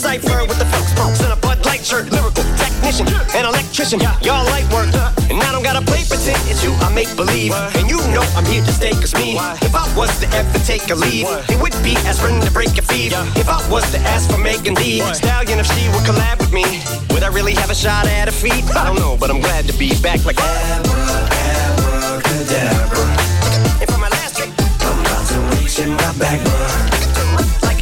cipher with the folks, folks in a Bud Light shirt. Lyrical technician, an electrician, y'all light work. And I don't gotta play pretend, it's you I make believe. And you know I'm here to stay, cause me, if I was to ever take a leave, it would be as friend to break a feed. If I was to ask for Megan D Stallion, if she would collab with me, would I really have a shot at a feat? I don't know, but I'm glad to be back like abracadabra. And for my last trick, I'm about to reach in my back, like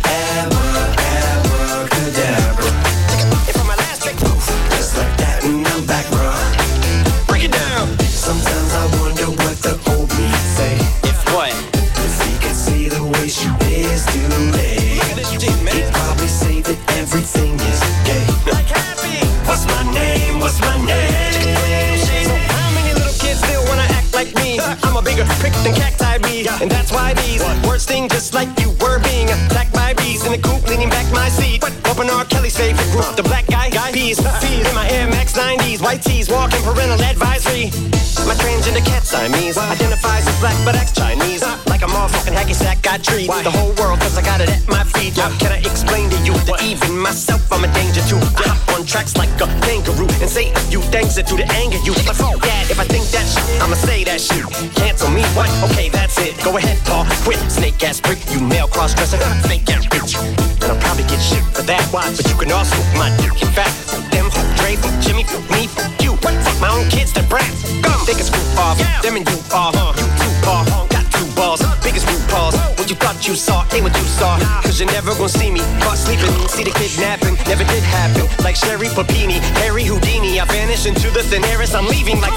abracadabra. And for my last trick, just like that, and I'm back, bro. Break it down. Sometimes I wonder what the old me say. If what? If he could see the way she is today, look at this, you did, man. He'd probably say that everything is gay. Like happy. What's my name? What's my name? So how many little kids still wanna act like me? I'm a bigger prick than cacti me, and that's why these words sting just like you were being attacked by bees in the coop, leaning back my seat. Open R. Kelly's favorite group, the black guy peas. In my Air Max 90s, white tees, walking parental advisory. My transgender cat Siamese identifies as black but acts Chinese. Like a motherfucking hacky sack, I treat the whole world cause I got it at my feet. How can I explain to you that even myself I'm a danger to? I hop on tracks like a kangaroo and say a few things that do to anger you. But fuck that, if I think that shit, I'ma say that shit. Cancel me, what? Okay, that's it. Go ahead, Paul, quit. Snake ass prick, you male cross-dresser, fake ass bitch. And I'll probably get shit for that, why? But you can also my dick. In fact, them, Dre, Jimmy, me, you. Fuck my own kids, they're brats. They can screw off, them and you are, you two are, got two balls, biggest root balls. What you thought you saw, ain't what you saw. Cause you're never gonna see me caught sleeping, see the kidnapping, never did happen. Like Sherry Papini, Harry Houdini, I vanish into the thin air as I'm leaving like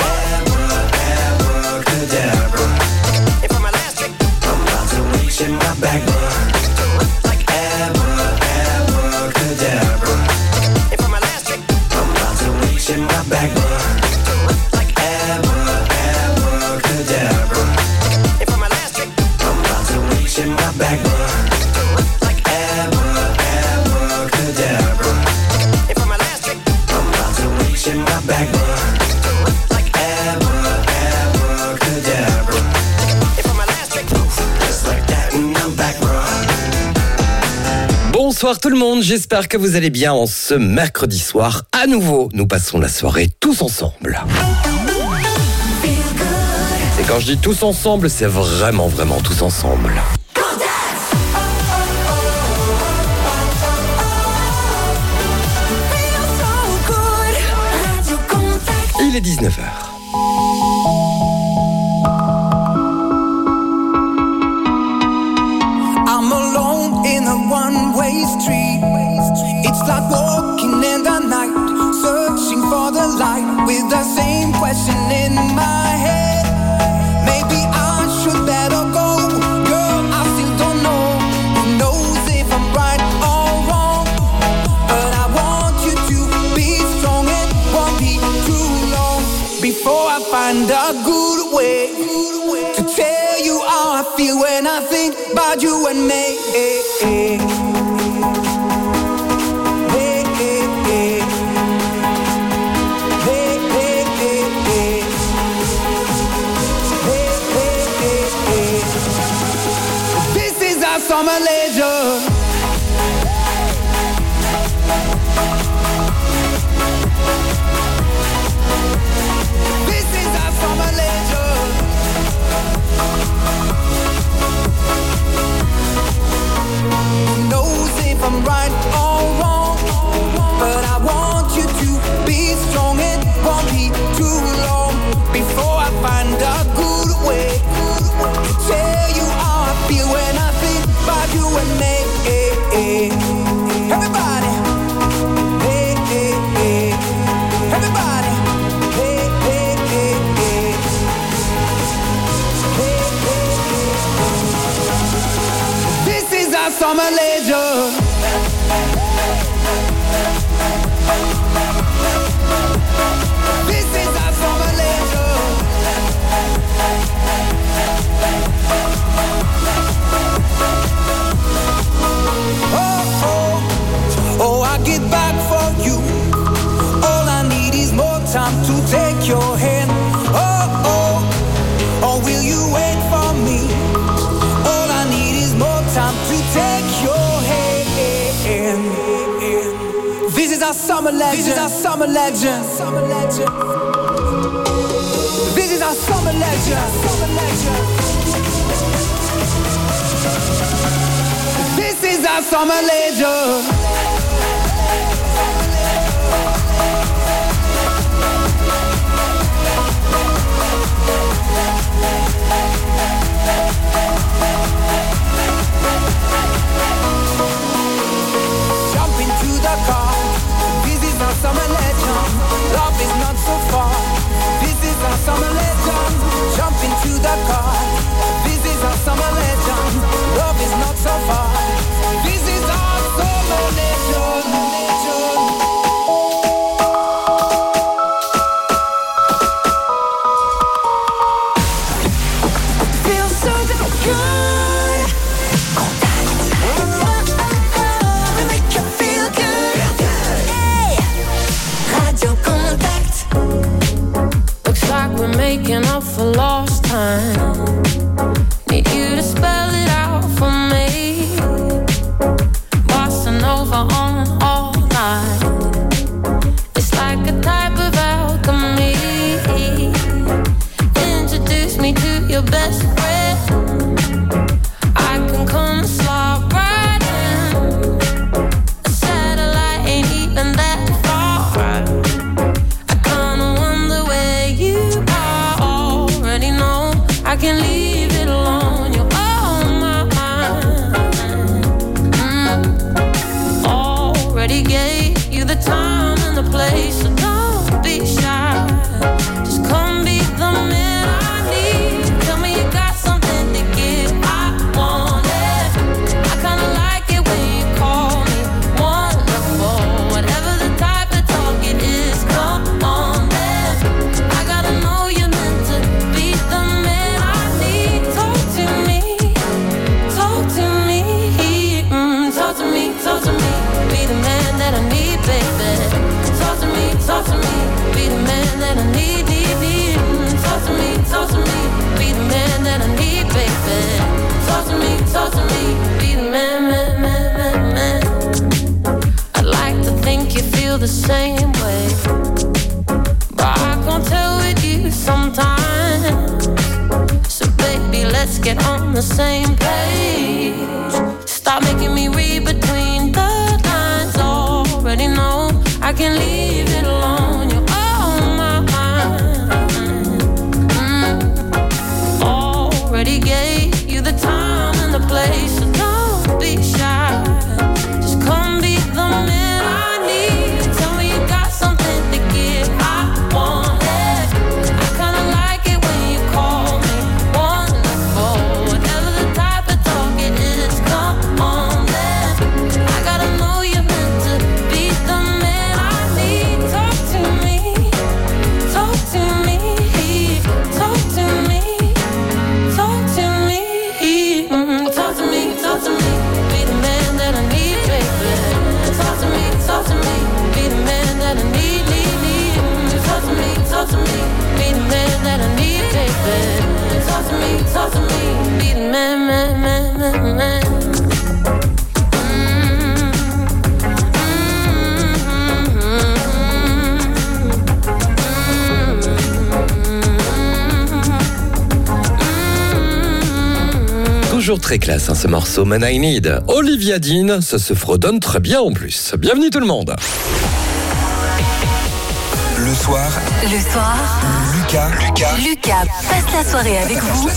abracadabra. And for my last trick, I'm about to reach in my back, like abracadabra. And for my last trick, I'm about to reach in my back, like abracadabra. And for my last trick, I'm about to reach in my back, like abracadabra. And for my last trick, I'm about to reach in my back, like abracadabra. And for my last trick, just like that, and I'm back, bro. Bonsoir tout le monde, j'espère que vous allez bien en ce mercredi soir. À nouveau, nous passons la soirée tous ensemble. Et quand je dis tous ensemble, c'est vraiment tous ensemble. Il est 19h. I'm alone in a one-way street. It's like walking in the night, searching for the light with the same question in my head. Maybe I should better go. Girl, I still don't know. Who knows if I'm right or wrong? But I want you to be strong. It won't be too long before I find a good way to tell you how I feel when I think about you and me. This is our summer leisure. This is our summer leisure. Who knows if I'm right or wrong? But I want you to be strong. It won't be too long before I find a good way to tell you how I feel when I think about you and me. Everybody, hey, hey, hey. Everybody, hey, hey, hey, hey. Hey, hey, hey. This is our summer leisure. This is our summer leisure. Oh, oh, oh, I get back for you. All I need is more time to take your hand. Oh, oh, or will you wait for me? All I need is more time to take your hand. is our summer legend. This is our summer legend. This is our summer legend. This is our summer legend. Jump into the car. This is our summer legend. Love is not so far. This is our summer legend. Jump into the car. This is our summer legend. Love is not so far. This is our summer legend. Feels so good. We make you feel good. Hey, Radio Contact. Looks like we're making up for lost time. Need you to spell it out for me. Bossa Nova on all night. It's like a type of alchemy. Introduce me to your best friend. I can come slide right in. A satellite ain't even that far. I kinda wonder where you are. Already know I can leave it alone. You're on my mind. Already gave you the time and the place, so don't be shy. Just come be the man I need. Tell me you got something to give. I want it. I kinda like it when you call me wonderful. Whatever the type of talk it is, come on then. I gotta know you're meant to be the man I need. Talk to me, talk to me, talk to me, talk to me. Be the man that I need, baby. Talk to me, be the man that I need, need. Talk to me, be the man that I need, baby. Talk to me, be the man, man. I'd like to think you feel the same way, but I can't tell with you sometimes. So baby, let's get on the same page. Stop making me read between the lines. Already know I can leave it alone. You're on my mind. Already gave you the time and the place, so don't be shy. Just come be the man I need. Tell me you got something to give. I want it. I kinda like it when you call me wonderful. Whatever the type of talk it is, come on then. I gotta know you're meant to be the man I need. Talk to me, talk to me, talk to me, talk to me, talk to me, talk to me. Be the man that I need, baby. Talk to me, be the man that I need, need. Talk to me, be the man that I need, baby. Talk to me, be the man, man. Toujours très classe ce morceau, Man I Need. Olivia Dean, ça se fredonne très bien en plus. Bienvenue tout le monde. Le soir, Lucas passe la soirée avec vous.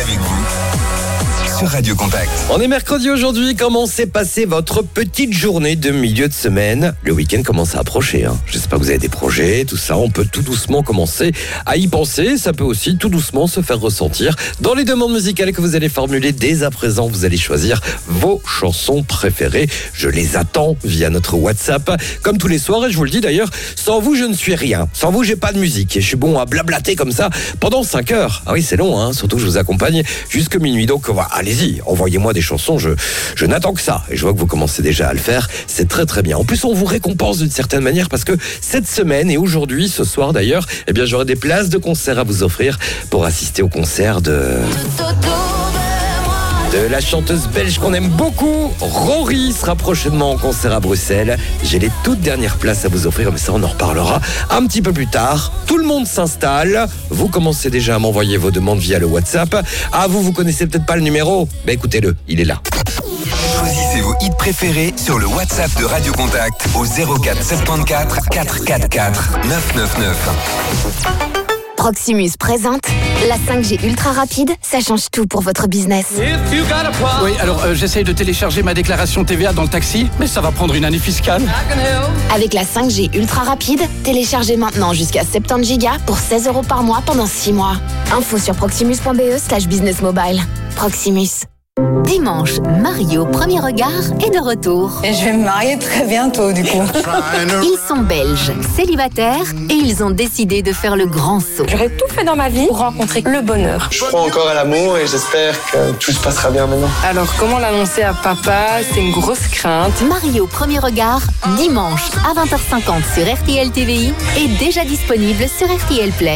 Sur Radio Contact. On est mercredi aujourd'hui. Comment s'est passée votre petite journée de milieu de semaine? Le week-end commence à approcher. J'espère que vous avez des projets, tout ça. On peut tout doucement commencer à y penser. Ça peut aussi tout doucement se faire ressentir dans les demandes musicales que vous allez formuler dès à présent. Vous allez choisir vos chansons préférées. Je les attends via notre WhatsApp, comme tous les soirs. Et je vous le dis d'ailleurs, sans vous, je ne suis rien. Sans vous, j'ai pas de musique. Et je suis bon à blablater comme ça pendant 5 heures. Ah oui, c'est long, surtout que je vous accompagne jusque minuit. Donc voilà, allez-y, envoyez-moi des chansons. Je n'attends que ça. Et je vois que vous commencez déjà à le faire. C'est très très bien. En plus, on vous récompense d'une certaine manière parce que cette semaine et aujourd'hui, ce soir d'ailleurs, eh bien, j'aurai des places de concert à vous offrir pour assister au concert de... de la chanteuse belge qu'on aime beaucoup. Rory sera prochainement en concert à Bruxelles. J'ai les toutes dernières places à vous offrir, mais ça on en reparlera un petit peu plus tard. Tout le monde s'installe. Vous commencez déjà à m'envoyer vos demandes via le WhatsApp. Ah, vous connaissez peut-être pas le numéro? Ben écoutez-le, il est là. Choisissez vos hits préférés sur le WhatsApp de Radio Contact au 04 74 444 999. Proximus présente la 5G ultra rapide, ça change tout pour votre business. Oui, alors j'essaye de télécharger ma déclaration TVA dans le taxi, mais ça va prendre une année fiscale. Avec la 5G ultra rapide, téléchargez maintenant jusqu'à 70 Go pour 16 € par mois pendant 6 mois. Info sur proximus.be/business mobile. Proximus. Dimanche, Mario Premier Regard est de retour. Et je vais me marier très bientôt du coup. Ils sont belges, célibataires et ils ont décidé de faire le grand saut. J'aurais tout fait dans ma vie pour rencontrer le bonheur. Je crois encore à l'amour et j'espère que tout se passera bien maintenant. Alors comment l'annoncer à papa? C'est une grosse crainte. Mario Premier Regard, dimanche à 20h50 sur RTL TVI et déjà disponible sur RTL Play.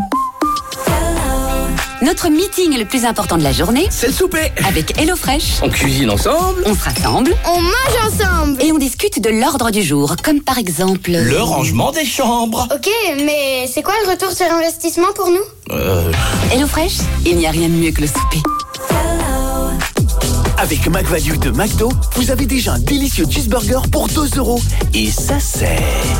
Notre meeting le plus important de la journée, C'est le souper. avec HelloFresh. On cuisine ensemble. On se rassemble On mange ensemble. et on discute de l'ordre du jour, comme par exemple... Le rangement des chambres. Ok, mais c'est quoi le retour sur investissement pour nous? HelloFresh, il n'y a rien de mieux que le souper. Avec McValue de McDo, vous avez déjà un délicieux cheeseburger pour 2 €. Et ça, c'est...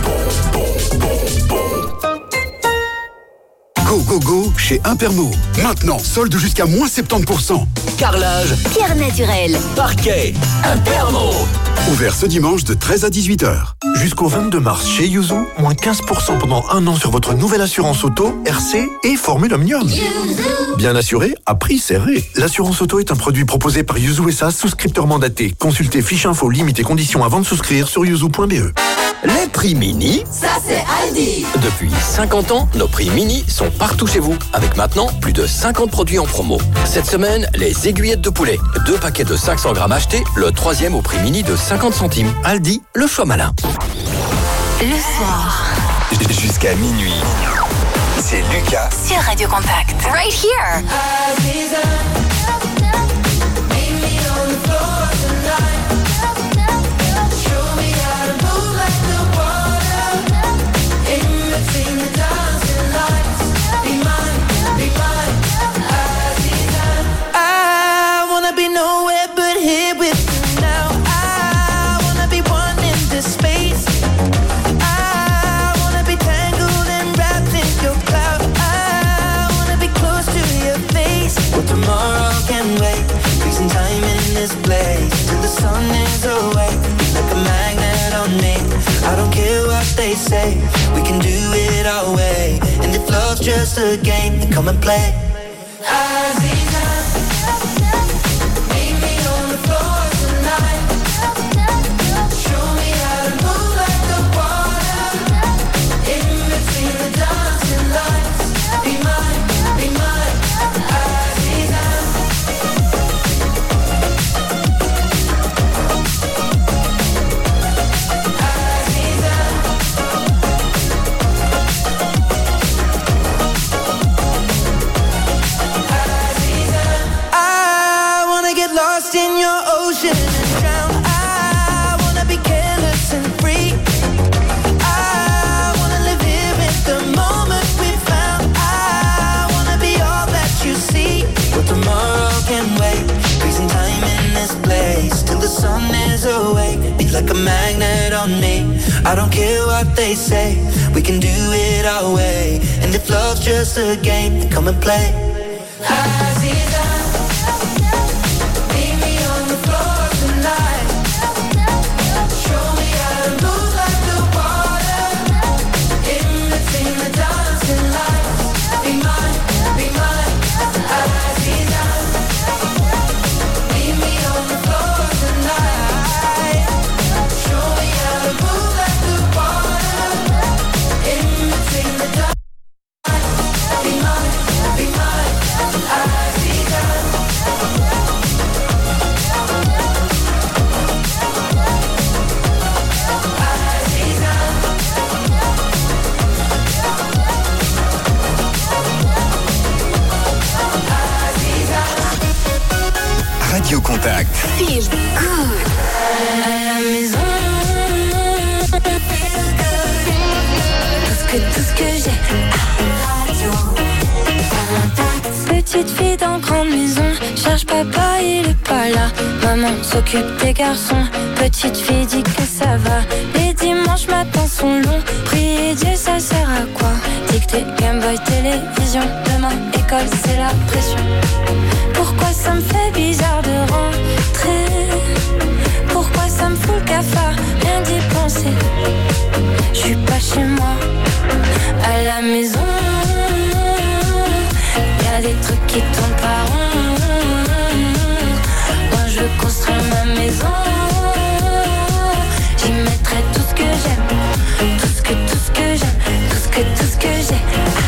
Go, go, go chez Impermo. Maintenant, solde jusqu'à moins 70%. Carrelage, Pierre naturel. parquet, Impermo. Ouvert ce dimanche de 13 à 18h. Jusqu'au 22 mars chez Yuzu, moins 15% pendant 1 an sur votre nouvelle assurance auto, RC et Formule Omnium. Bien assuré, à prix serré. L'assurance auto est un produit proposé par Yuzu SA, souscripteur mandaté. Consultez fiche info, limites et conditions avant de souscrire sur yuzu.be. Les prix mini. Ça, c'est Aldi. Depuis 50 ans, nos prix mini sont partout chez vous. Avec maintenant plus de 50 produits en promo. Cette semaine, les aiguillettes de poulet. 2 paquets de 500 grammes achetés, le 3e au prix mini de 50 centimes. Aldi, le choix malin. Le soir. Jusqu'à minuit. C'est Lucas Sur Radio Contact. Right here. Say we can do it our way, and if love's just a game, then come and play. Meet me on the floor tonight. Show me how to move like the water. In between the dancing lights, be mine, be mine. In your ocean and drown. I wanna be careless and free. I wanna live here in the moment we found. I wanna be all that you see. But tomorrow can wait. Freezing time in this place till the sun is awake. Be like a magnet on me. I don't care what they say. We can do it our way. And if love's just a game, then come and play. Be mine, I see that. papa il est pas là. Maman s'occupe des garçons. Petite fille dit que ça va. Les dimanches matins sont longs. Prier Dieu ça sert à quoi? Dictée, Gameboy, télévision. Demain école c'est la pression. Pourquoi ça me fait bizarre de rentrer? Pourquoi ça me fout le cafard? Rien d'y penser. Je suis pas chez moi. À la maison y'a des trucs qui tournent pas rond. Moi je veux construire ma maison. J'y mettrai tout ce que j'aime. Tout ce que j'aime. Tout ce que j'ai.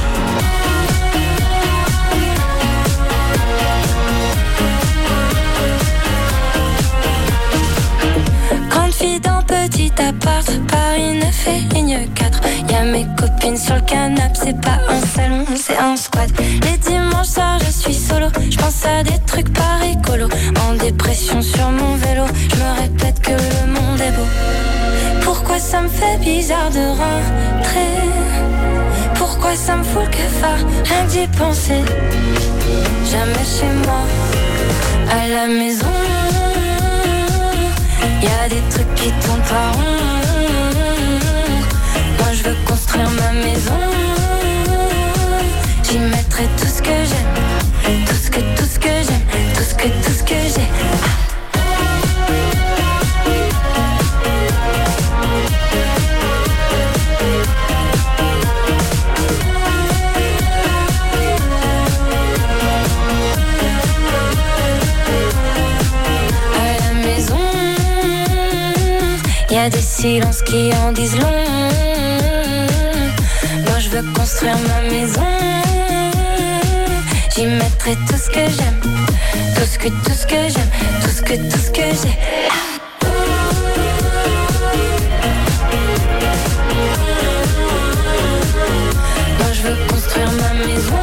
Grande fille dans petit appart, Paris 9 et ligne 4. Y'a mes copines sur le canapé, c'est pas un salon, c'est un squat. Les dimanches soirs je suis solo, j'pense à des trucs pas rigolos. En dépression sur mon vélo, j'me répète que le monde est beau. Pourquoi ça me fait bizarre de rentrer? Pourquoi ça me fout le cafard? Rien que d'y penser. Jamais chez moi. À la maison y'a des trucs qui tournent pas rond. Moi je veux construire ma maison. J'y mettrai tout ce que j'aime. Tout ce que j'aime. Tout ce que j'ai. Y'a des silences qui en disent long. Moi je veux construire ma maison. J'y mettrai tout ce que j'aime. Tout ce que j'aime. Tout ce que j'ai. Moi je veux construire ma maison.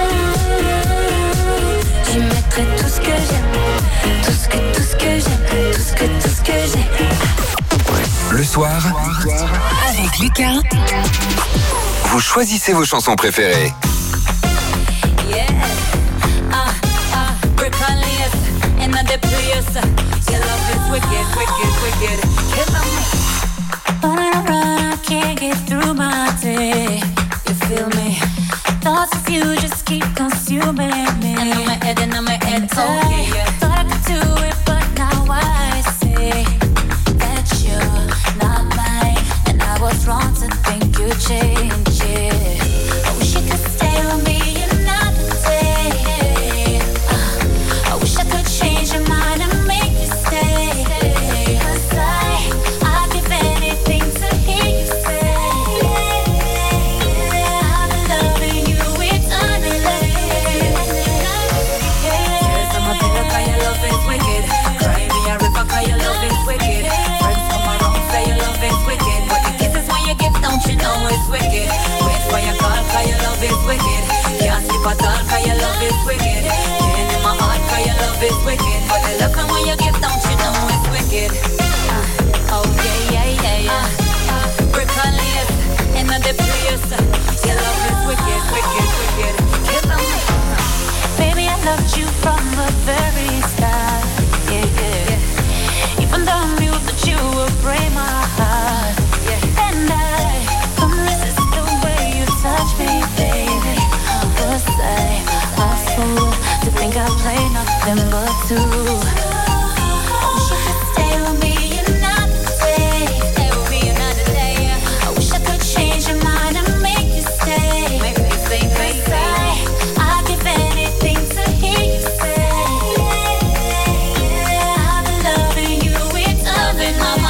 J'y mettrai tout ce que j'aime. Tout ce que j'aime. Tout ce que j'ai. Le soir, avec Lucas, vous choisissez vos chansons préférées. Yeah, Brickalius, in the place. Your love is wicked, wicked, wicked. Kill me. Running around, I can't get through my day. You feel me? Thoughts of you just keep consuming me. And on my head, oh yeah. Thought I could do it, but now I see that you're not mine, and I was wrong to think you'd change it. I wish you could stay with me another day. I wish I could change your mind and make you stay. 'Cause I'd give anything to hear you say I've been loving you eternally. Yes, I'm a pillar 'cause your love is wicked. Cry me a river 'cause your love is wicked. Friends come around say your love is wicked, but the kisses when you give don't you know it's wicked. Wait for your call 'cause your love is wicked. Can't sleep at all 'cause your love is wicked. Pain in my heart 'cause your love is wicked, but the love when you give don't you know it's wicked. Oh yeah. Brickalius, in the place. Your love is wicked, wicked, wicked. Kill me. Baby, I loved you from the very start. Yeah. Even though I knew that you would break my heart. Yeah. And I couldn't resist the way you touch me, baby. Was I a fool to think I played nothing but two? Wish you could stay with me another day. Stay with me another day. I wish I could change your mind and make you stay. Make me say, I'd give anything to hear you say I've been loving you eternally.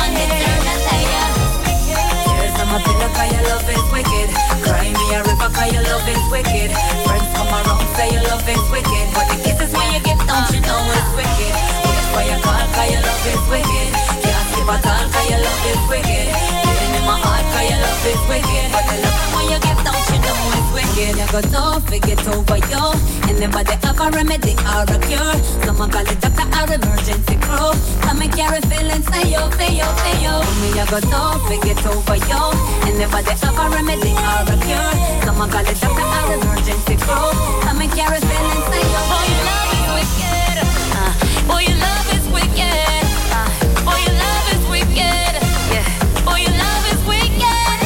Yes, I'm a pillar 'cause your love is wicked. Cry me a river 'cause your love is wicked. Friends come around say your love is wicked, but the kisses when you give don't you know it's wicked. Wait for your call 'cause your love is wicked. Can't sleep at all 'cause your love is wicked. Pain in my heart 'cause your love is wicked, but the love when you give don't you know it's wicked. You got to forget over you, and nobody have a remedy or a cure. Someone call it doctor or emergency crew. Come and carry feelings say yo. Me I got to forget over you, and nobody have a remedy or a cure. Someone call it doctor or emergency crew. Come and carry feelings say yo. Oh, your love is wicked. Boy, your love is wicked. Boy, your love is wicked. Yeah. Boy, your love is wicked.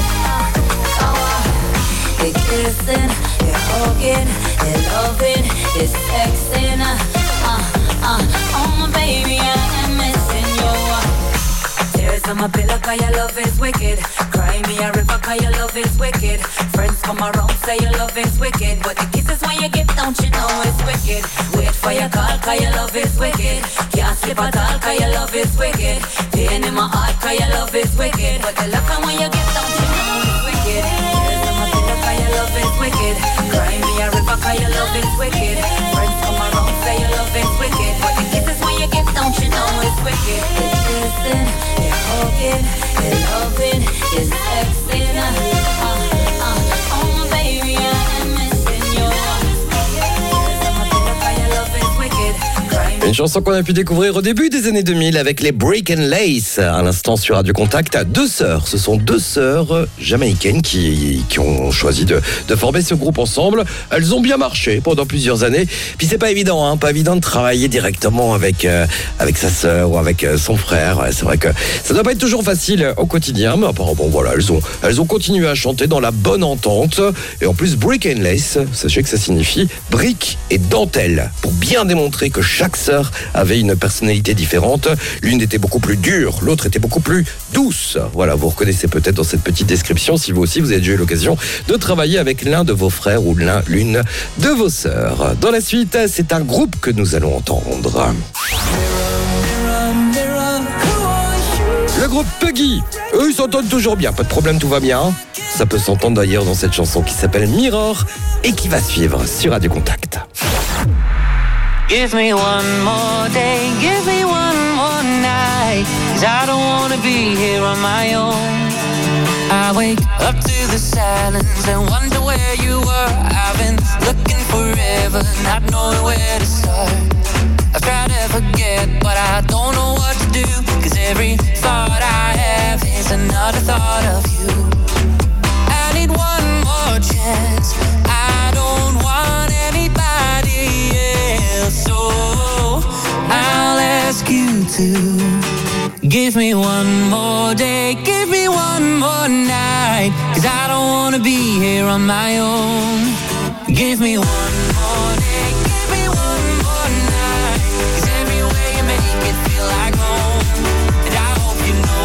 You're kissing, you're hugging, you're loving, you're sexing. Oh my baby, I'm missing you. Tears on my pillow 'cause your love is wicked. Cry me a river 'cause your love is wicked. Friends come around say your love is wicked, but the kisses when you give, don't you know it's wicked. Wait for your call 'cause your love is wicked. Can't sleep at all 'cause your love is wicked. Pain in my heart 'cause your love is wicked, but the love when you give, don't you know it's wicked. Tears on my pillow 'cause your love is wicked. Cry me a river 'cause your love is wicked. Friends come around say your love is wicked, but the kisses when you give, don't you know it's wicked. You're kissing, you're hugging, you're loving, you're sexing. Oh my baby, I'm missing you. Tears on my pillow 'cause your love is wicked. Cry me. Une chanson qu'on a pu découvrir au début des années 2000 avec les Break and Lace. À l'instant sur Radio Contact, deux sœurs. Ce sont deux sœurs jamaïcaines qui ont choisi de former ce groupe ensemble. Elles ont bien marché pendant plusieurs années. Puis c'est pas évident, pas évident de travailler directement avec sa sœur ou avec son frère. C'est vrai que ça doit pas être toujours facile au quotidien, mais apparemment voilà, elles ont continué à chanter dans la bonne entente. Et en plus, Break and Lace, sachez que ça signifie brique et dentelle, pour bien démontrer que chaque sœur avait une personnalité différente. L'une était beaucoup plus dure, l'autre était beaucoup plus douce. Voilà, vous reconnaissez peut-être dans cette petite description si vous aussi vous avez déjà eu l'occasion de travailler avec l'un de vos frères ou l'une de vos sœurs. Dans la suite, c'est un groupe que nous allons entendre. Le groupe Puggy. Eux, ils s'entendent toujours bien, pas de problème, tout va bien. Ça peut s'entendre d'ailleurs dans cette chanson qui s'appelle Mirror et qui va suivre sur Radio Contact. Give me one more day, give me one more night, 'cause I don't wanna be here on my own. I wake up to the silence and wonder where you were. I've been looking forever, not knowing where to start. I've tried to forget, but I don't know what to do, 'cause every thought I have is another thought of you. I need one more chance, I don't want anybody else, so I'll ask you to give me one more day, give me one more night, 'cause I don't wanna be here on my own. Give me one more day, give me one more night, 'cause everywhere you make it feel like home, and I hope you know.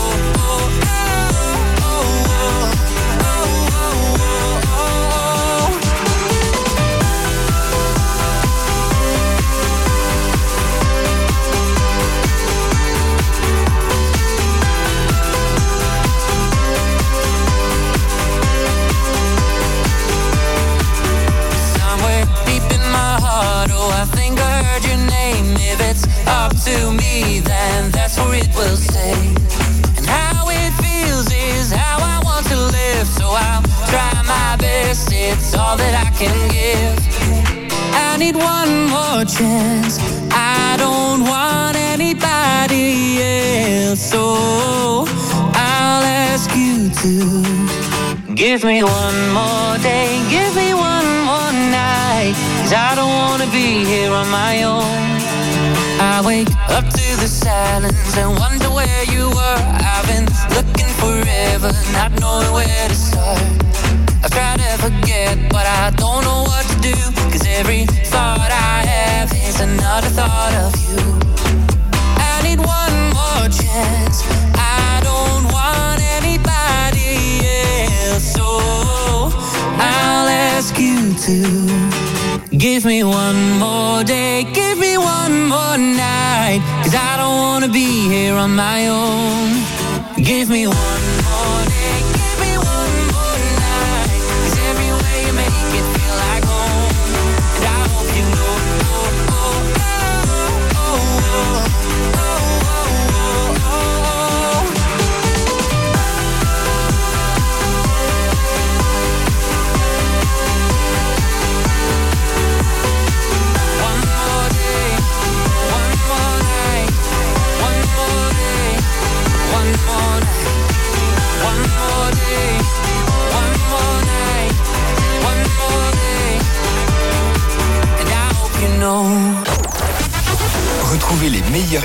Up to me, then that's where it will stay. And how it feels is how I want to live, so I'll try my best, it's all that I can give. I need one more chance, I don't want anybody else, so I'll ask you to give me one more day, give me one more night, 'cause I don't wanna be here on my own. I wake up to the silence and wonder where you were. I've been looking forever, not knowing where to start. I've tried to forget, but I don't know what to do, 'cause every thought I have is another thought of you. I need one more chance, I don't want anybody else, so I'll ask you to give me one more day, give me one more night, 'cause I don't wanna be here on my own. Give me one more day, give me one more night, 'cause everywhere you make it feel like home, and I hope you know.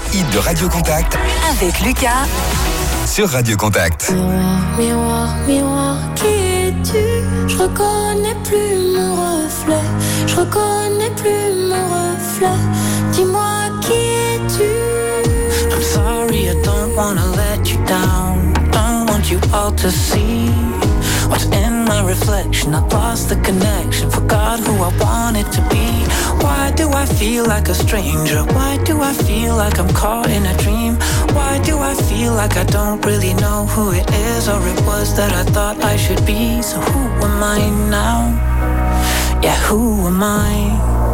hits de Radio Contact avec Lucas sur Radio Contact. Miroir, miroir, qui es-tu? Je reconnais plus mon reflet. Je reconnais plus mon reflet. Dis-moi qui es-tu? I'm sorry, I don't wanna let you down. Don't want you all to see what's in my reflection. I lost the connection, forgot who I wanted to be. Why do I feel like a stranger? Why do I feel like I'm caught in a dream? Why do I feel like I don't really know who it is or it was that I thought I should be? So who am I now? Yeah, who am I?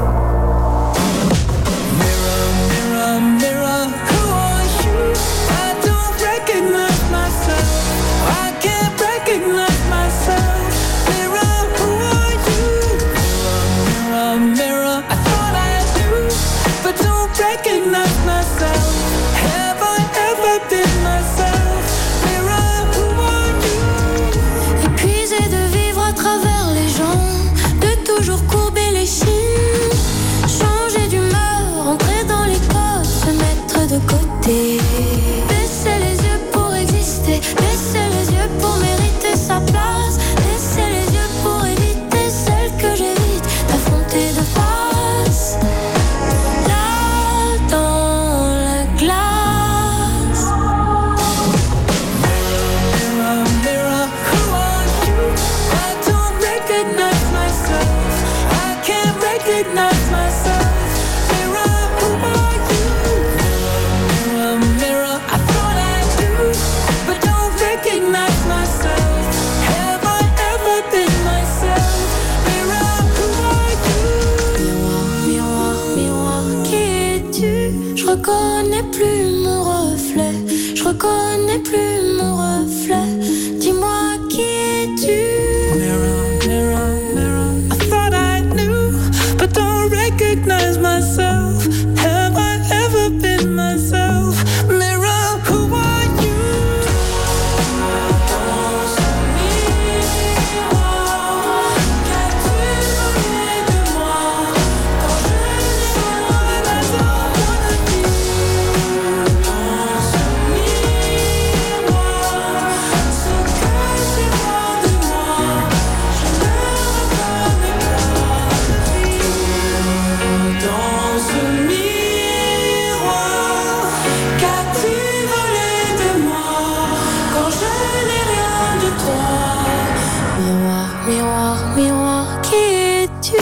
Mirror, mirror, mirror, who are you? I don't recognize myself. I can't recognize myself. Mirror, who are you? Mirror, mirror, mirror, I thought I knew, but don't recognize myself. Have I ever been myself? Mirror, who are you? Épuisé de vivre à travers les gens, de toujours courber les chines, changer d'humeur, entrer dans les codes, se mettre de côté. Baisser les yeux pour exister, baisser les yeux pour mériter sa place, baisser les yeux pour éviter celle que j'évite d'affronter de face. Là dans la glace. Mirror, mirror, who are you? I don't recognize myself. I can't recognize myself. Mirror, who are you? Mirror, mirror, I thought I knew, but don't recognize myself. Have I ever been myself? Mirror, who are you? Miroir, miroir, qui es-tu? Je reconnais plus mon reflet. Je reconnais plus mon reflet. Dis-moi qui es-tu? Mirror, mirror, mirror, I thought I knew, but don't recognize myself. Have I ever been myself? Mirror, who are you? Dans ce miroir, qu'as-tu volé de moi? Quand je n'ai pas besoin de vie. Dans ce miroir, ce que j'ai loin de moi, je ne reconnais pas de vie. Dans ce miroir, qu'as-tu volé de moi quand je n'ai rien de toi? Miroir, miroir, miroir, qui es-tu?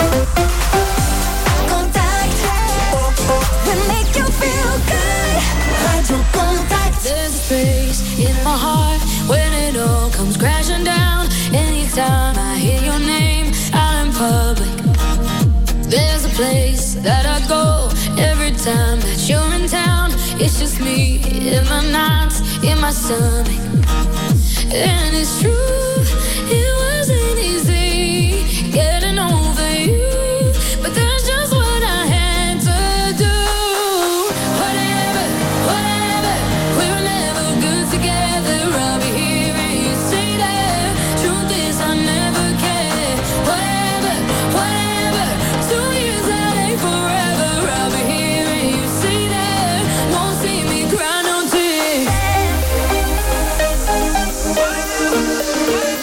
Contact, we make you feel good. Radio Contact. There's a space in my heart when it all comes crashing down. Anytime I hear your name out in public, there's a place that I go every time that you're in town. It's just me in my nights, in my stomach. And it's true, it wasn't easy getting over you, but that's just what I had to do. Whatever, whatever, we were never good together. I'll be here and you say that. Truth is I never cared. Whatever, whatever, 2 years that ain't forever. I'll be here and you say that. Won't see me cry no tears.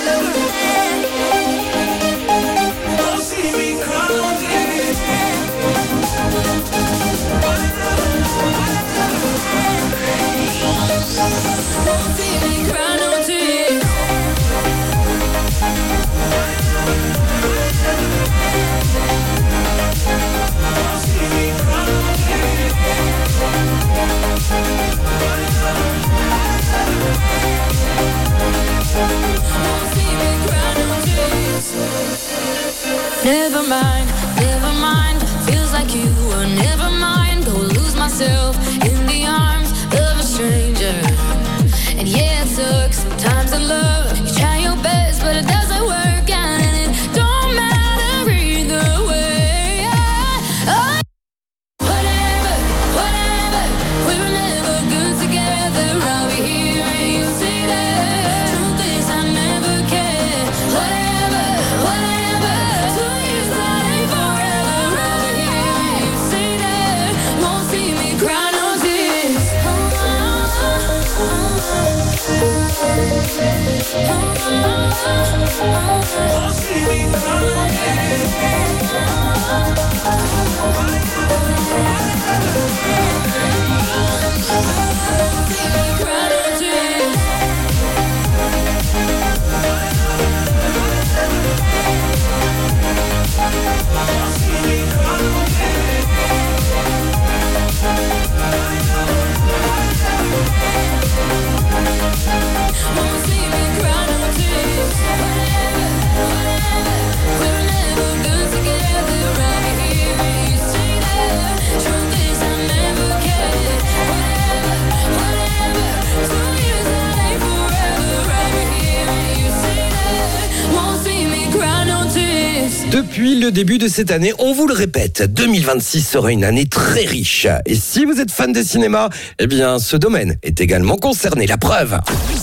Depuis le début de cette année, on vous le répète, 2026 sera une année très riche. Et si vous êtes fan de cinéma, eh bien, ce domaine est également concerné. La preuve.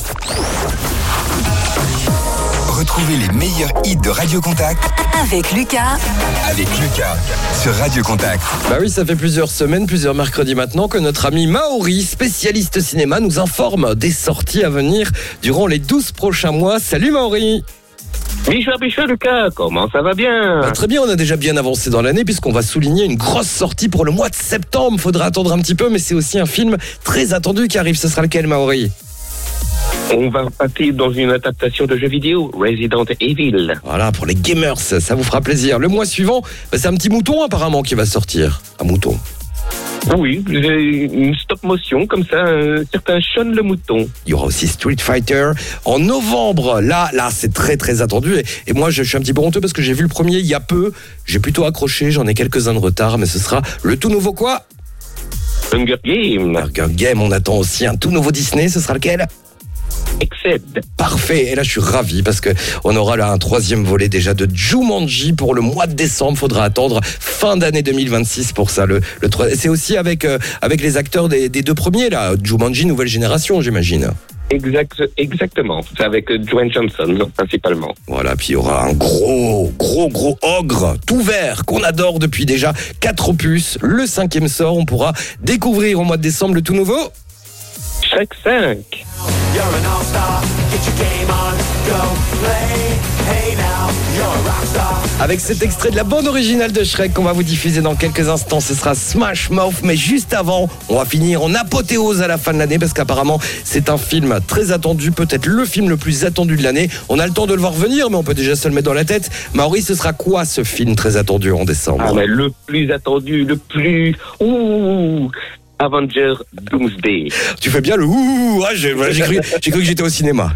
Retrouvez les meilleurs hits de Radio Contact avec Lucas. Sur Radio Contact. Bah oui, ça fait plusieurs semaines, plusieurs mercredis maintenant que notre ami Maori, spécialiste cinéma, nous informe des sorties à venir durant les 12 prochains mois. Salut Maori. Bichou Lucas, comment ça va bien? Très bien, on a déjà bien avancé dans l'année puisqu'on va souligner une grosse sortie pour le mois de septembre. Faudra attendre un petit peu, mais c'est aussi un film très attendu qui arrive. Ce sera lequel, Maori? On va passer dans une adaptation de jeu vidéo, Resident Evil. Voilà, pour les gamers, ça vous fera plaisir. Le mois suivant, c'est un petit mouton apparemment qui va sortir. Un mouton. Oui, une stop motion comme ça, un certain Sean le mouton. Il y aura aussi Street Fighter en novembre. Là, c'est très très attendu. Et moi, je suis un petit peu honteux parce que j'ai vu le premier il y a peu. J'ai plutôt accroché, j'en ai quelques-uns de retard, mais ce sera le tout nouveau quoi? Hunger Game, on attend aussi un tout nouveau Disney, ce sera lequel? Exced. Parfait, et là je suis ravi parce que on aura là un troisième volet déjà de Jumanji pour le mois de décembre. Faudra attendre fin d'année 2026 pour ça. C'est aussi avec les acteurs des deux premiers là, Jumanji nouvelle génération, j'imagine. Exactement, c'est avec Dwayne Johnson principalement. Voilà, puis il y aura un gros ogre tout vert qu'on adore depuis déjà 4 opus. Le 5e sort, on pourra découvrir au mois de décembre le tout nouveau Shrek 5. You're an all-star, get your game on, go play. Hey now, you're a rock star. Avec cet extrait de la bande originale de Shrek qu'on va vous diffuser dans quelques instants, ce sera Smash Mouth. Mais juste avant, on va finir en apothéose à la fin de l'année parce qu'apparemment c'est un film très attendu, peut-être le film le plus attendu de l'année. On a le temps de le voir venir, mais on peut déjà se le mettre dans la tête. Maurice, ce sera quoi ce film très attendu en décembre? Mais le plus attendu, le plus... Avenger Doomsday. Tu fais bien le ouh. J'ai cru que j'étais au cinéma.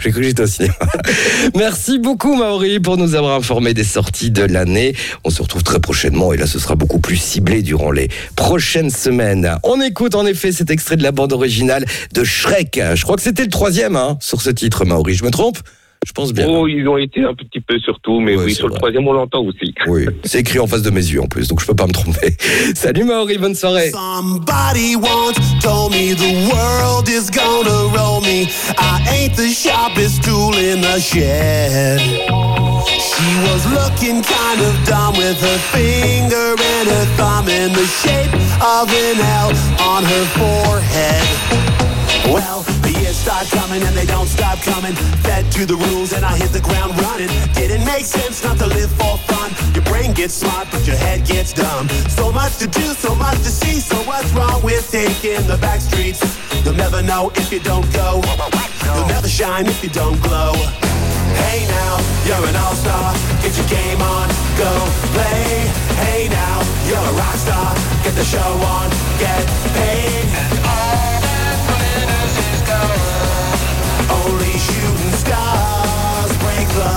Merci beaucoup Maori pour nous avoir informé des sorties de l'année. On se retrouve très prochainement et là ce sera beaucoup plus ciblé durant les prochaines semaines. On écoute en effet cet extrait de la bande originale de Shrek. Je crois que c'était le 3e sur ce titre, Maori. Je me trompe? Je pense bien. Oh, ils ont été un petit peu surtout, mais oui, sur le 3e, on l'entend aussi. Oui, c'est écrit en face de mes yeux en plus, donc je peux pas me tromper. Salut Maori, bonne soirée. Somebody once told me the world is gonna roll me. I ain't the sharpest tool in the shed. She was looking kind of dumb with her finger and her thumb in the shape of an L on her forehead. Well, the years start coming and they don't stop coming. Fed to the rules and I hit the ground running. Didn't make sense not to live for fun. Your brain gets smart but your head gets dumb. So much to do, so much to see. So what's wrong with taking the back streets? You'll never know if you don't go. You'll never shine if you don't glow. Hey now, you're an all-star. Get your game on, go play. Hey now, you're a rock star. Get the show on, get paid. And all that glitters is gold. Only shooting stars break the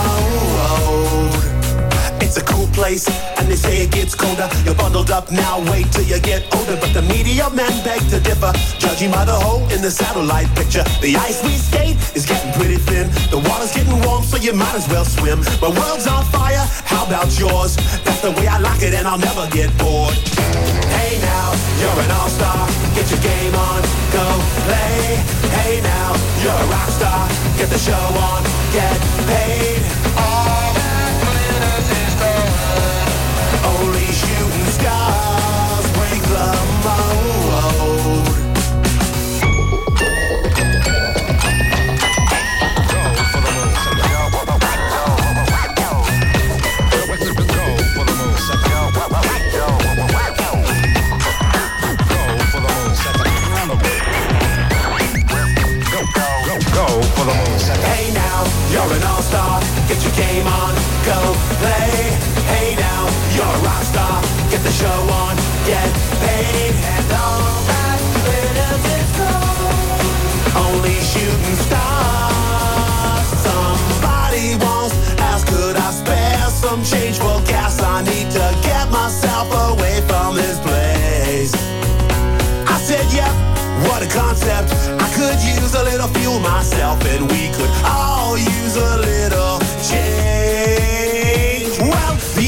mold. It's a cool place, and they say it gets colder. You're bundled up now, wait till you get older. But the media men beg to differ, judging by the hole in the satellite picture. The ice we skate is getting pretty thin. The water's getting warm, so you might as well swim. My world's on fire, how about yours? That's the way I like it, and I'll never get bored. Hey now, you're an all-star. Get your game on, go play. Hey now, you're a rock star. Get the show on, get paid. All that glitters is gold. Only shooting stars break the mold. Hey now, you're an all-star. Get your game on, go play. Hey now, you're a rock star. Get the show on, get paid. And all that glitters is gold. Only shooting stars. Somebody once asked, could I spare some change for gas? I need to get myself away from this place. I said, yep, what a concept. I could use a little fuel myself, and we could all use a little change. Well, the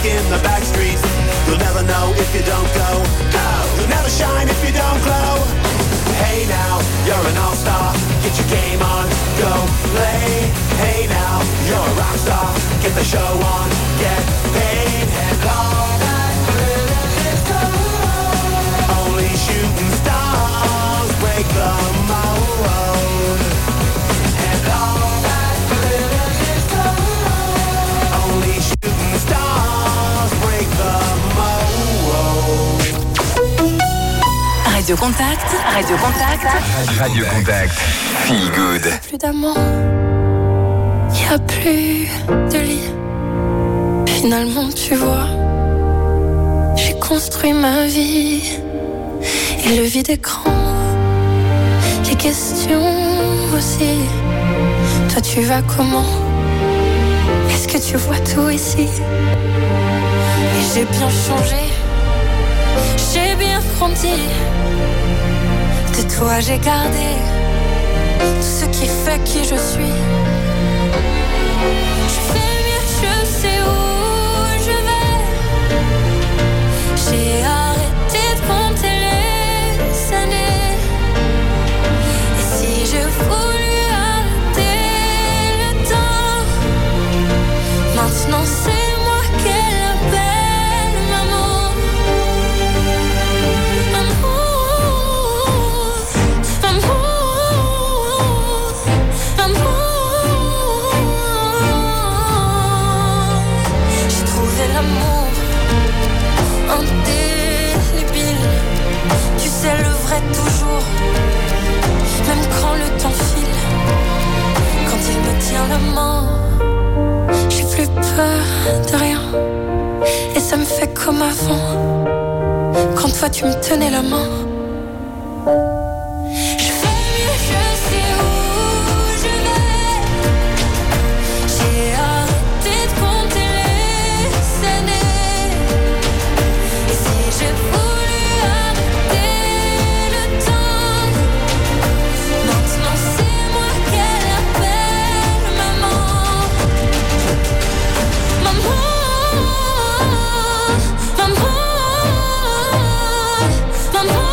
in the back streets. You'll never know if you don't go. Go! You'll never shine if you don't glow. Hey now, you're an all-star. Get your game on, go play. Hey now, you're a rock star. Get the show on, get paid. And all that glitters is gold. Only shooting stars break the mold. And all that glitters is gold. Only shooting stars break the mold. Radio Contact, Radio Contact. Radio Contact. Feel good. Plus d'amant, y a plus de lit. Finalement, tu vois, j'ai construit ma vie. Et le vide écran, les questions aussi. Toi, tu vas comment? Est-ce que tu vois tout ici? Et j'ai bien changé, j'ai bien grandi. De toi, j'ai gardé tout ce qui fait qui je suis. Je fais mieux, je sais où je vais. J'ai arrêté de compter les années. Et si je voulais arrêter le temps, maintenant c'est moi qu'elle appelle maman. J'ai trouvé l'amour indélébile. Tu sais le vrai toujours, même quand le temps file. Quand il me tient la main, j'ai plus peur de rien. Et ça me fait comme avant, quand toi tu me tenais la main. Je fais mieux, je sais où je vais. J'ai arrêté de compter les années. Et si j'ai voulu arrêter le temps, maintenant c'est moi qu'elle appelle maman. Maman, maman, maman.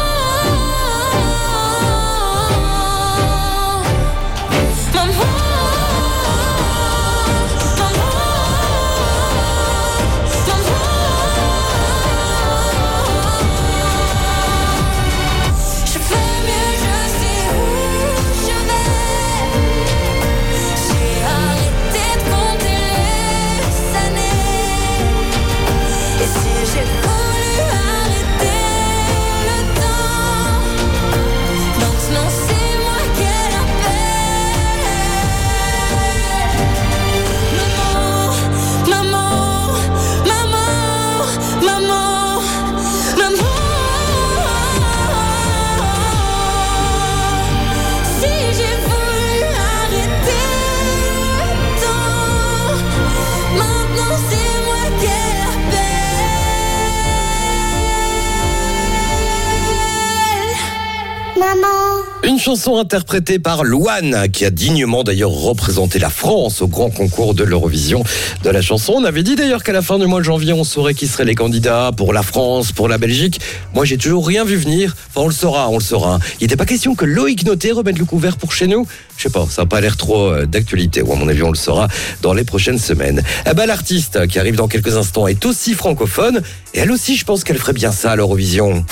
Une chanson interprétée par Louane, qui a dignement d'ailleurs représenté la France au grand concours de l'Eurovision de la chanson. On avait dit d'ailleurs qu'à la fin du mois de janvier, on saurait qui seraient les candidats pour la France, pour la Belgique. Moi, j'ai toujours rien vu venir. Enfin, on le saura. Il n'était pas question que Loïc Noté remette le couvert pour chez nous. Je sais pas, ça n'a pas l'air trop d'actualité. Ou à mon avis, on le saura dans les prochaines semaines. Eh ben, l'artiste qui arrive dans quelques instants est aussi francophone. Et elle aussi, je pense qu'elle ferait bien ça à l'Eurovision.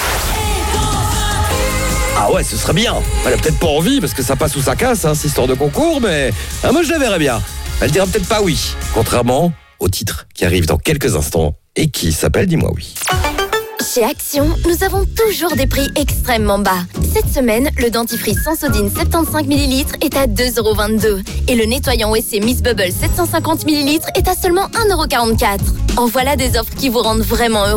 Ah ouais, ce serait bien. Elle a peut-être pas envie parce que ça passe ou ça casse, cette histoire de concours, mais moi je la verrais bien. Elle dira peut-être pas oui, contrairement au titre qui arrive dans quelques instants et qui s'appelle Dis-moi oui. Chez Action, nous avons toujours des prix extrêmement bas. Cette semaine, le dentifrice Sensodyne 75 ml est à 2,22 € et le nettoyant WC Miss Bubble 750 ml est à seulement 1,44 €. En voilà des offres qui vous rendent vraiment heureux.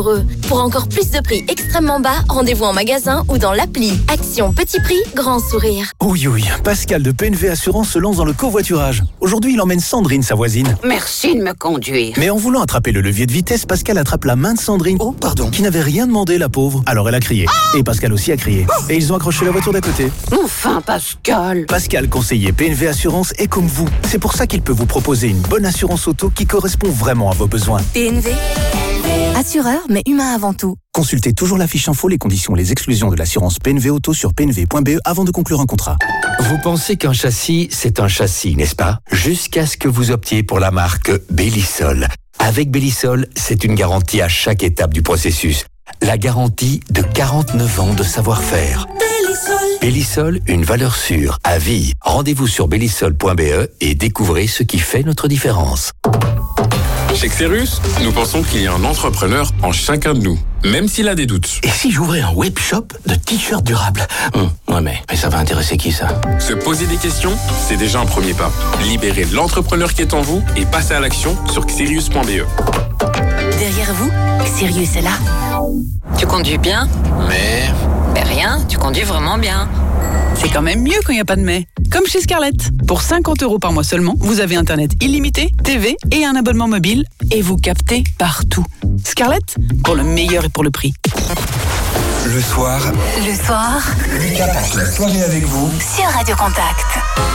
Pour encore plus de prix extrêmement bas, rendez-vous en magasin ou dans l'appli. Action petit prix, grand sourire. Oui, Pascal de PNV Assurance se lance dans le covoiturage. Aujourd'hui, il emmène Sandrine, sa voisine. Merci de me conduire. Mais en voulant attraper le levier de vitesse, Pascal attrape la main de Sandrine. Oh, pardon. Qui n'avait rien demandé, la pauvre. Alors elle a crié. Et Pascal aussi a crié. Et ils ont accroché la voiture d'à côté. Enfin, Pascal. Pascal, conseiller PNV Assurance, est comme vous. C'est pour ça qu'il peut vous proposer une bonne assurance auto qui correspond vraiment à vos besoins. PNV, assureur, mais humain avant tout. Consultez toujours la fiche info, les conditions, les exclusions de l'assurance PNV Auto sur pnv.be avant de conclure un contrat. Vous pensez qu'un châssis, c'est un châssis, n'est-ce pas? Jusqu'à ce que vous optiez pour la marque Bellisol. Avec Bellisol, c'est une garantie à chaque étape du processus. La garantie de 49 ans de savoir-faire. Bellisol, une valeur sûre, à vie. Rendez-vous sur bellisol.be et découvrez ce qui fait notre différence. Chez Xerus, nous pensons qu'il y a un entrepreneur en chacun de nous, même s'il a des doutes. Et si j'ouvrais un webshop de t-shirts durables? Ouais, mais ça va intéresser qui, ça? Se poser des questions, c'est déjà un premier pas. Libérez l'entrepreneur qui est en vous et passez à l'action sur xerius.be. Derrière vous, Sirius est là. Tu conduis bien? Mais rien, tu conduis vraiment bien. C'est quand même mieux quand il n'y a pas de mais. Comme chez Scarlett. Pour 50 € par mois seulement, vous avez Internet illimité, TV et un abonnement mobile. Et vous captez partout. Scarlett, pour le meilleur et pour le prix. Le soir, Lucas passe la soirée avec vous sur Radio Contact.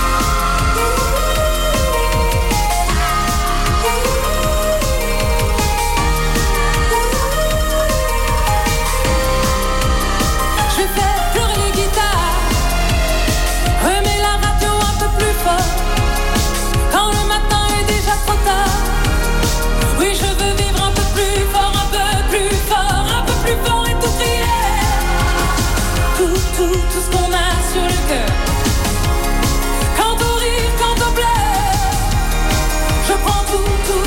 Tout ce qu'on a sur le cœur. Quand on rit, quand on pleure, je prends tout.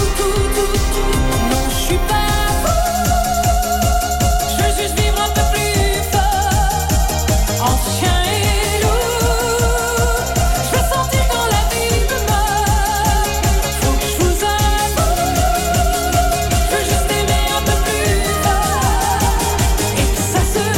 Non, je suis pas fou. Je veux juste vivre un peu plus fort. Entre chien et loup, je veux sentir quand la vie me mord. Faut que je vous avoue, je veux juste aimer un peu plus fort. Et que ça se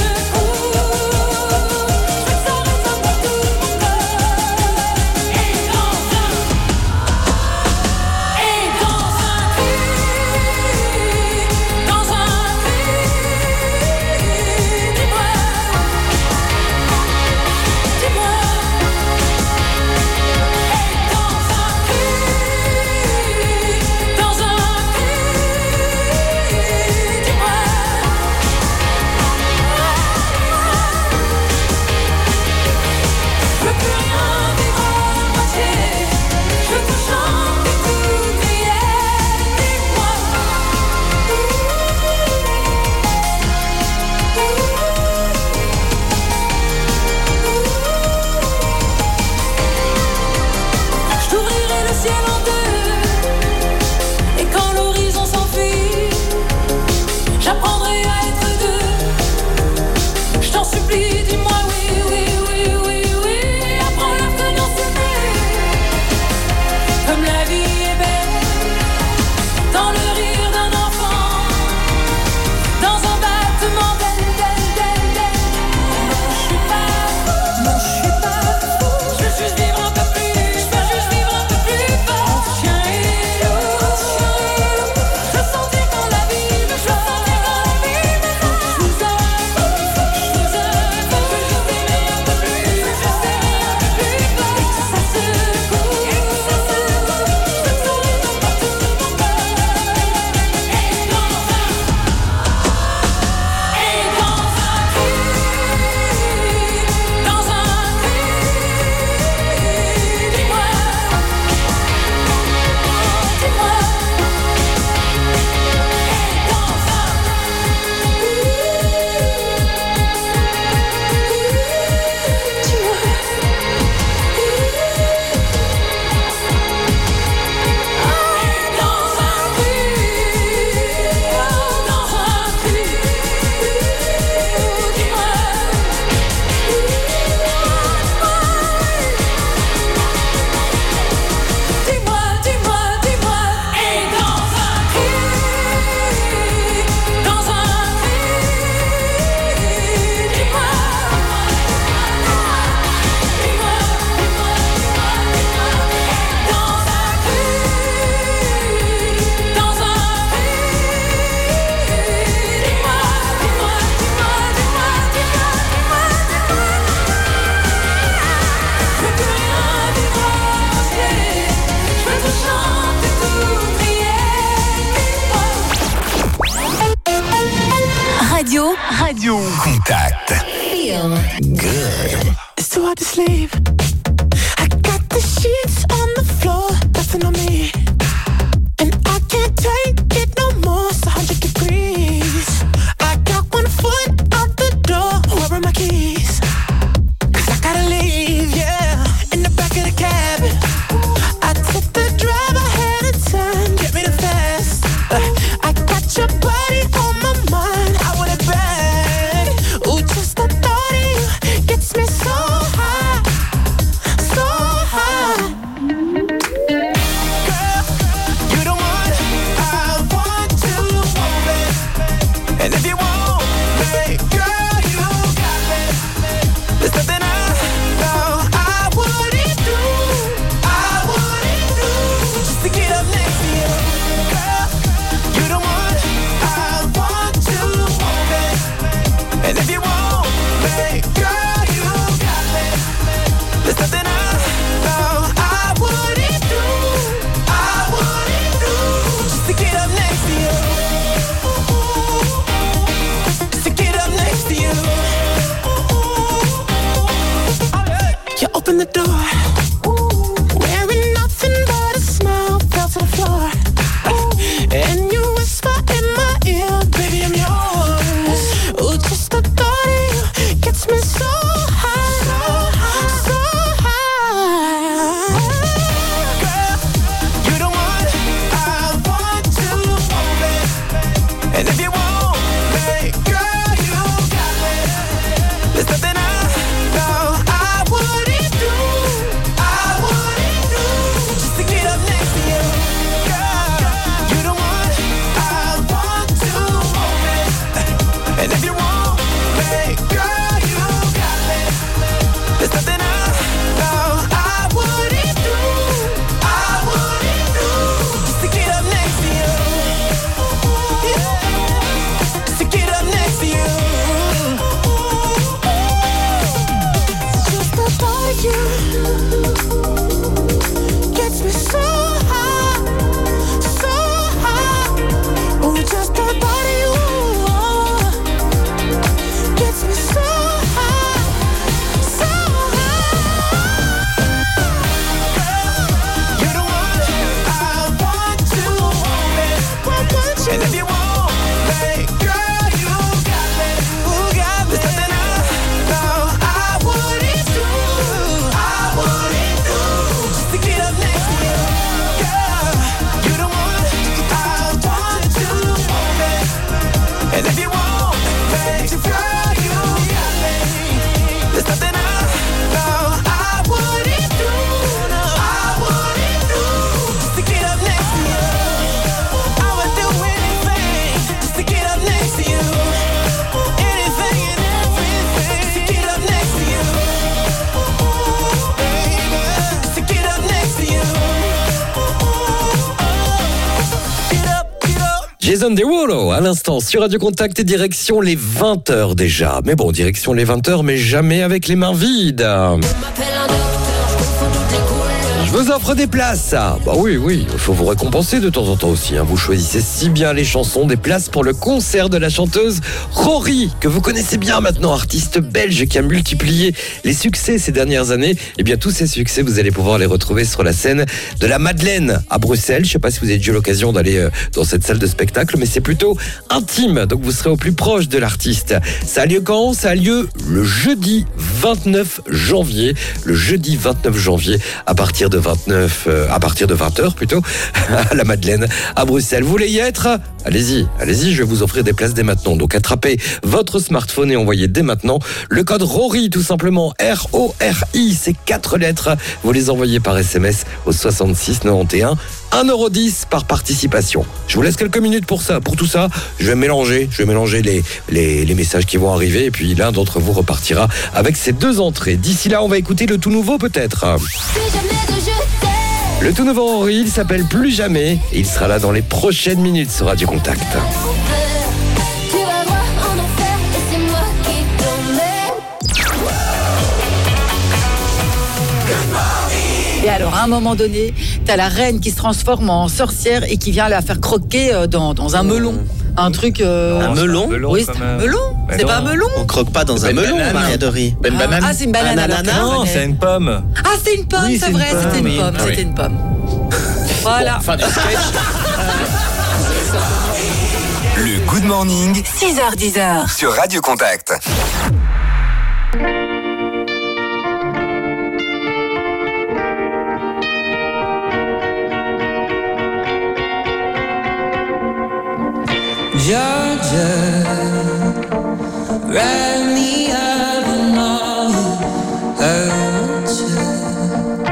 Chien Radio Contact. Feel good. It's too hard to sleep. I got the sheets on the floor, nothing on me. And I can't take it no more, it's 100 degrees. I got one foot out the door, where are my keys? 'Cause I gotta leave, yeah, in the back of the cab. I took the drive, I had a turn, get me the fast. I got your body on my mind, I want it bad. Ooh, just the thought of you gets me so high, so high. Girl, you the one I want to hold it. And if you want me, girl, you got me. There's nothing I know I wouldn't do, just to get up next to you. Girl, you the one I want to hold it. And if you want me, girl, you got me. There's nothing I know I wouldn't do, just to get up next to you. Just to get up next to you. You open the door, wearing nothing but a smile, fell to the floor. And you whisper in my ear, baby, I'm yours. Ooh, just the thought of you gets me so high, so high. Girl, you the one I want to hold it. And if you want me, girl, you got me. There's nothing I know I wouldn't do, just to get up next to you. Girl, you the one I want to hold it. And if you want me, girl, you got me. There's nothing I know I wouldn't do, just to get up next to you. Yeah, just to get up next to you. Just the thought of you gets me so high, so high. Ooh, just the thought of you gets me so high, so high. Girl, you're the one I want to hold it. And if you want me, girl, you got me. There's nothing I know I wouldn't do, just to get up next to you. Girl, you're the one I want to hold it. And if you want me, girl, you got me. There's nothing I know I wouldn't do, just to get up next to you. I would do anything just to get up next to you. Anything and everything just to get up next to you. Baby, just to get up next to you. Get up, get up. Jason Derulo, à l'instant, sur Radio Contact et direction les 20h déjà. Mais bon, direction les 20h, mais jamais avec les mains vides. Je vous offre des places. Bah oui, il faut vous récompenser de temps en temps aussi. Vous choisissez si bien les chansons, des places pour le concert de la chanteuse Rory, que vous connaissez bien maintenant, artiste belge qui a multiplié les succès ces dernières années. Et bien tous ces succès, vous allez pouvoir les retrouver sur la scène de la Madeleine à Bruxelles. Je ne sais pas si vous avez déjà eu l'occasion d'aller dans cette salle de spectacle, mais c'est plutôt intime, donc vous serez au plus proche de l'artiste. Ça a lieu quand ? Ça a lieu le jeudi 29 janvier. Le jeudi 29 janvier à partir de 20h plutôt, à la Madeleine, à Bruxelles. Vous voulez y être ? Allez-y, je vais vous offrir des places dès maintenant. Donc attrapez votre smartphone et envoyez dès maintenant le code RORI, tout simplement, RORI, c'est 4 lettres. Vous les envoyez par SMS au 66 91, 1,10€ par participation. Je vous laisse quelques minutes pour tout ça. Je vais mélanger les messages qui vont arriver et puis l'un d'entre vous repartira avec ces 2 entrées. D'ici là, on va écouter le tout nouveau peut-être. Le tout nouveau Rory, il s'appelle Plus Jamais et il sera là dans les prochaines minutes sur Radio Contact. Et alors, à un moment donné, t'as la reine qui se transforme en sorcière et qui vient la faire croquer dans un melon. Un truc. Un melon. Oui, c'est un melon. C'est pas un melon. On croque pas dans un melon, Maria Dori. Ah, c'est une banane. Non, c'est une pomme. Ah, c'est une pomme, c'est vrai, c'était une pomme. C'était une pomme. Voilà. Fin du sketch. Le Good Morning, 6h-10h. sur Radio Contact. Georgia, wrap me up in all you hurt you.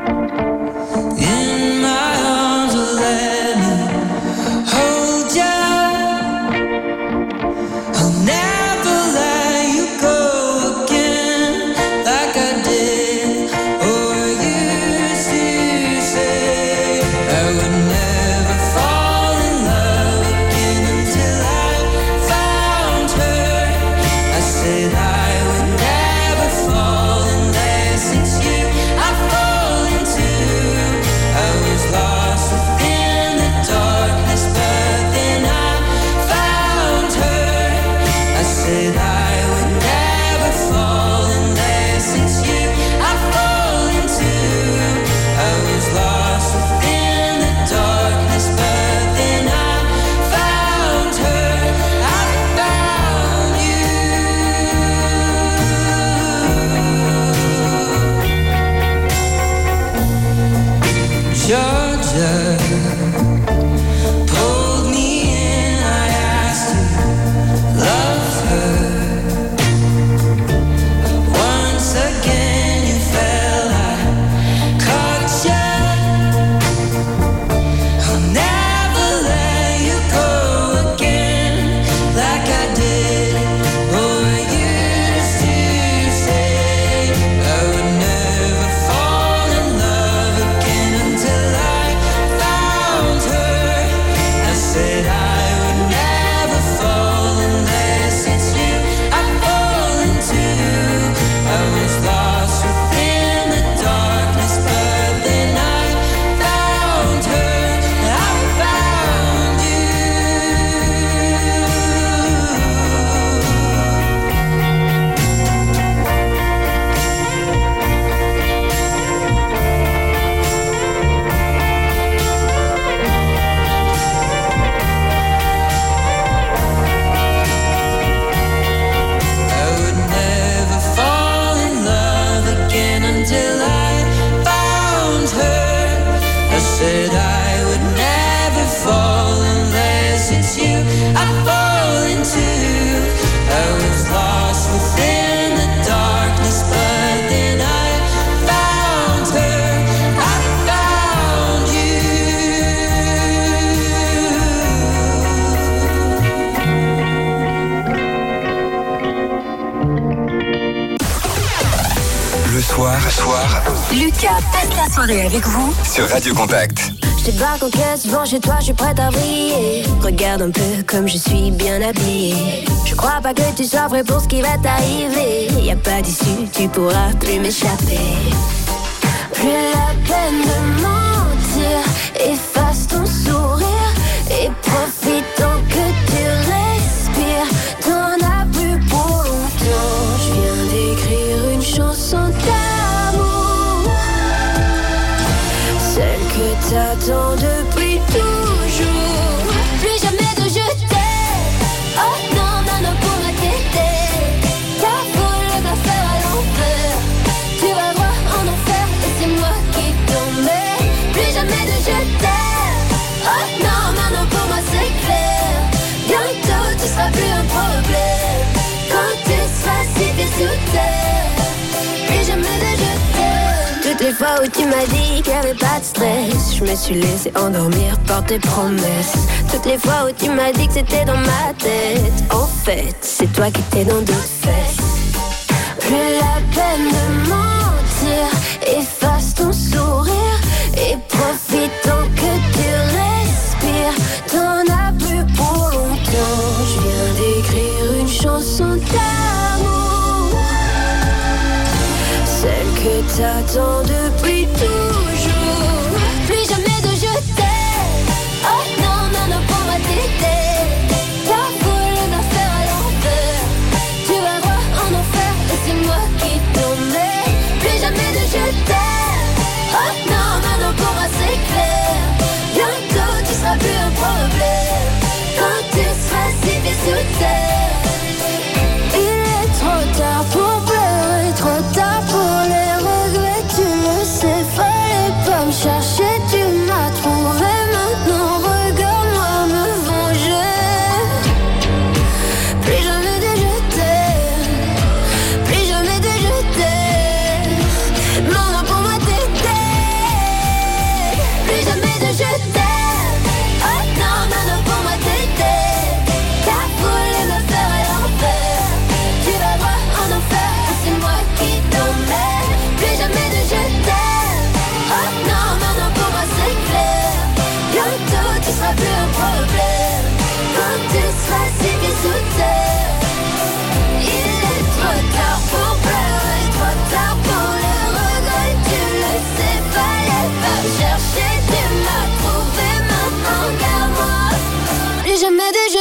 In my arms, let me hold you. I'll never let you go again like I did or used to say. I would never fall in love again until I found her. I said I would never fall unless it's you I fall into. I was lost within the darkness, but then I found her. I said I would never fall unless it's you I fall into. I was lost within the darkness, but then I found her. I found you. Georgia pulled me in. I asked to love her. Once again you fell, I caught you. I'll never let you go again like I did or used to say. I would never fall in love again until I found her. I said I would never fall unless it's you I fall into. I was lost within the darkness, but then I found her. I found I would never fall in love again until I found her. I said I would never fall unless it's you I fall into. I was lost within the darkness, but then I found her. I found Le soir, Lucas passe la soirée avec vous sur Radio Contact. Je débarque en caisse, devant chez toi, je suis prête à briller. Regarde un peu comme je suis bien habillée. Je crois pas que tu sois prêt pour ce qui va t'arriver. Y a pas d'issue, tu pourras plus m'échapper. Plus la peine de mentir, efface ton sourire et profite tant que tu respires. T'en as plus pour longtemps. Je viens d'écrire une chanson d'amour, celle que t'attends depuis toujours. Plus jamais de je t'aime. Oh non, non, non, pour ma tête. T'as voulu me faire à l'envers. Tu vas voir en enfer et c'est moi qui t'en mets. Plus jamais de je t'aime. Oh non, non, non, pour moi c'est clair. Bientôt tu seras plus un problème. Quand tu seras si bien sous terre. Plus jamais de je t'aime. Toutes les fois où tu m'as dit qu'il n'y avait pas de stress, je me suis laissé endormir par tes promesses. Toutes les fois où tu m'as dit que c'était dans ma tête, en fait, c'est toi qui étais dans d'autres fesses. Plus la peine de mentir, efface ton sourire et profite tant que tu respires. T'en as plus pour longtemps. Je viens d'écrire une chanson d'amour, celle que t'attends depuis toujours. Plus jamais de je t'aime. Oh non, non, non, pour moi t'étais.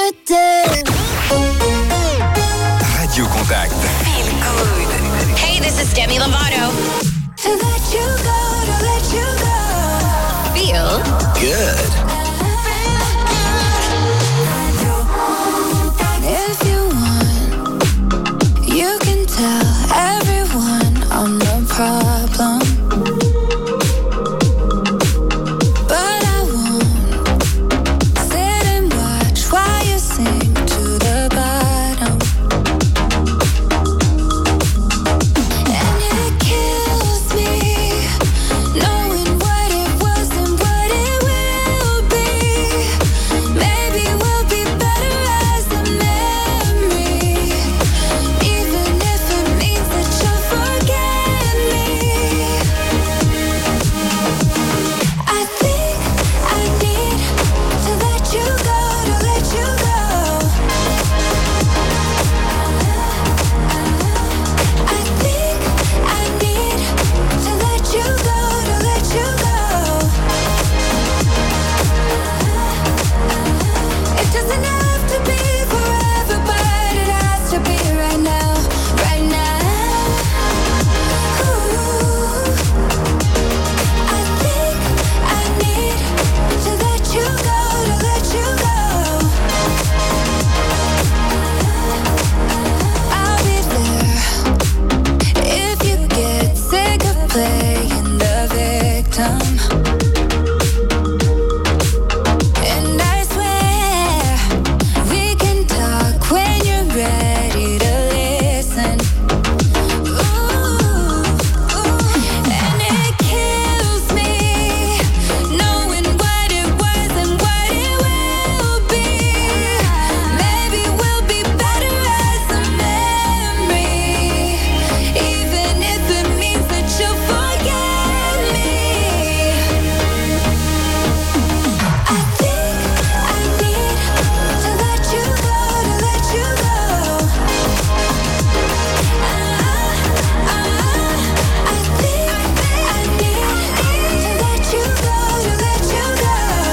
je t'aime. Radio Contact. Feel good. Hey, this is Demi Lovato. To let you go, to let you go. Feel Good.